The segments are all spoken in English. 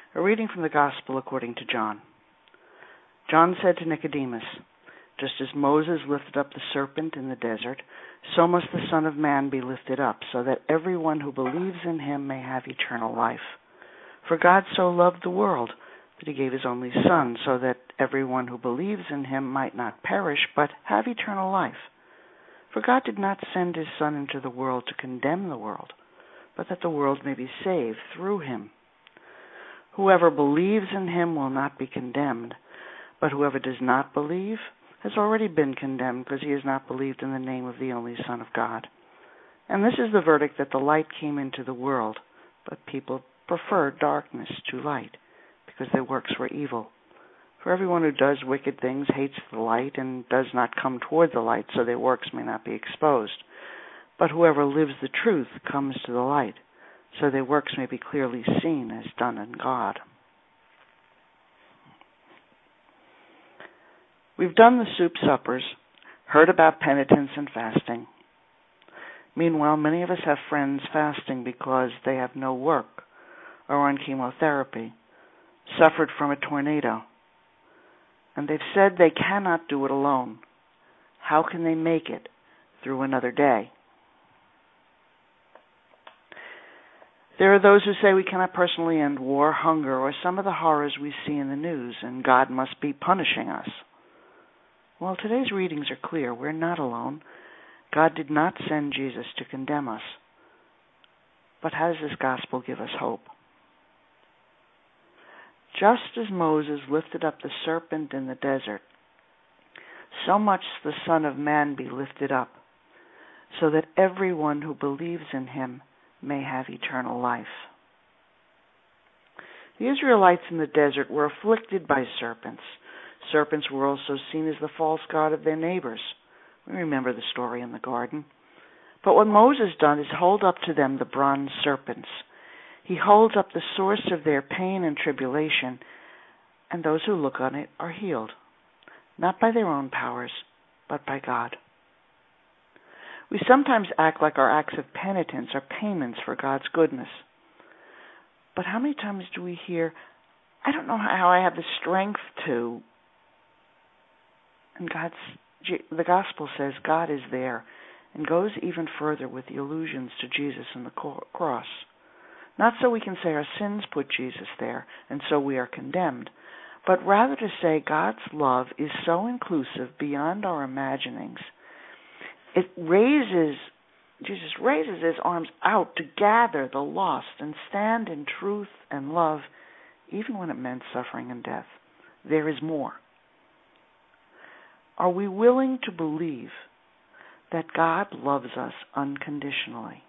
A reading from the Gospel according to John. John said to Nicodemus, "Just as Moses lifted up the serpent in the desert, so must the Son of Man be lifted up, so that everyone who believes in him may have eternal life. For God so loved the world that he gave his only Son, so that everyone who believes in him might not perish, but have eternal life. For God did not send his Son into the world to condemn the world, but that the world may be saved through him. Whoever believes in him will not be condemned, but whoever does not believe has already been condemned because he has not believed in the name of the only Son of God. And this is the verdict, that the light came into the world, but people preferred darkness to light because their works were evil. For everyone who does wicked things hates the light and does not come toward the light, so their works may not be exposed. But whoever lives the truth comes to the light, so their works may be clearly seen as done in God." We've done the soup suppers, heard about penitence and fasting. Meanwhile, many of us have friends fasting because they have no work, are on chemotherapy, suffered from a tornado, and they've said they cannot do it alone. How can they make it through another day? There are those who say we cannot personally end war, hunger, or some of the horrors we see in the news, and God must be punishing us. Well, today's readings are clear. We're not alone. God did not send Jesus to condemn us. But how does this gospel give us hope? Just as Moses lifted up the serpent in the desert, so much the Son of Man be lifted up, so that everyone who believes in him may have eternal life. The Israelites in the desert were afflicted by serpents. Serpents were also seen as the false god of their neighbors. We remember the story in the garden. But what Moses done is hold up to them the bronze serpents. He holds up the source of their pain and tribulation, and those who look on it are healed, not by their own powers, but by God. We sometimes act like our acts of penitence are payments for God's goodness. But how many times do we hear, "I don't know how I have the strength to," and the gospel says God is there and goes even further with the allusions to Jesus and the cross. Not so we can say our sins put Jesus there and so we are condemned, but rather to say God's love is so inclusive beyond our imaginings. Jesus raises his arms out to gather the lost and stand in truth and love, even when it meant suffering and death. There is more. Are we willing to believe that God loves us unconditionally?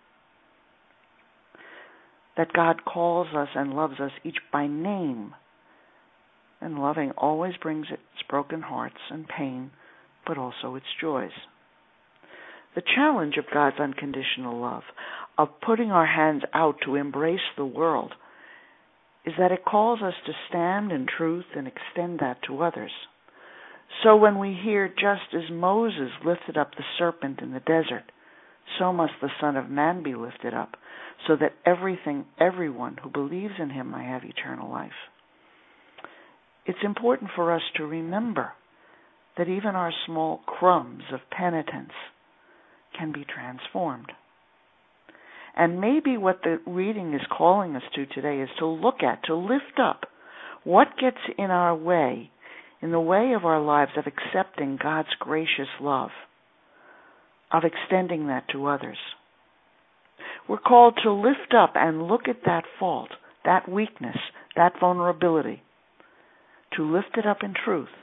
That God calls us and loves us each by name, and loving always brings its broken hearts and pain, but also its joys. The challenge of God's unconditional love, of putting our hands out to embrace the world, is that it calls us to stand in truth and extend that to others. So when we hear, just as Moses lifted up the serpent in the desert, so must the Son of Man be lifted up, so that everyone who believes in him may have eternal life. It's important for us to remember that even our small crumbs of penitence can be transformed. And maybe what the reading is calling us to today is to look at, to lift up what gets in our way, in the way of our lives of accepting God's gracious love, of extending that to others. We're called to lift up and look at that fault, that weakness, that vulnerability, to lift it up in truth.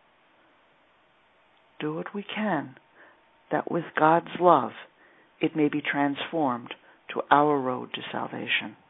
Do what we can, that with God's love, it may be transformed to our road to salvation.